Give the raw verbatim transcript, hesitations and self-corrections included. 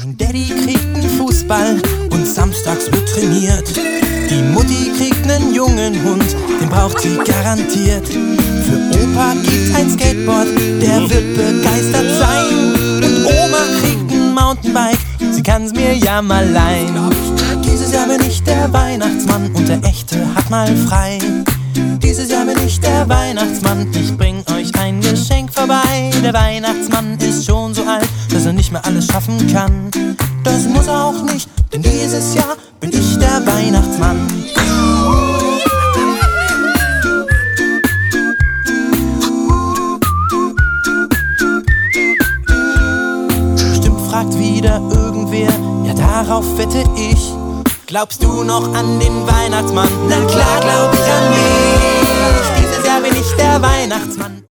Mein Daddy kriegt nen Fußball und samstags wird trainiert. Die Mutti kriegt nen jungen Hund, den braucht sie garantiert. Für Opa gibt's ein Skateboard, der wird begeistert sein. Und Oma kriegt nen Mountainbike, sie kann's mir ja mal leihen. Dieses Jahr bin ich der Weihnachtsmann und der Echte hat mal frei. Dieses Jahr bin ich der Weihnachtsmann, ich bring euch ein Geschenk vorbei. Der Weihnachtsmann ist schon so alt, dass er nicht mehr alles schaffen kann. Das muss er auch nicht, denn dieses Jahr bin ich der Weihnachtsmann. Bestimmt fragt wieder irgendwer, ja darauf wette ich. Glaubst du noch an den Weihnachtsmann? Na klar glaub ich an mich. Dieses Jahr bin ich der Weihnachtsmann.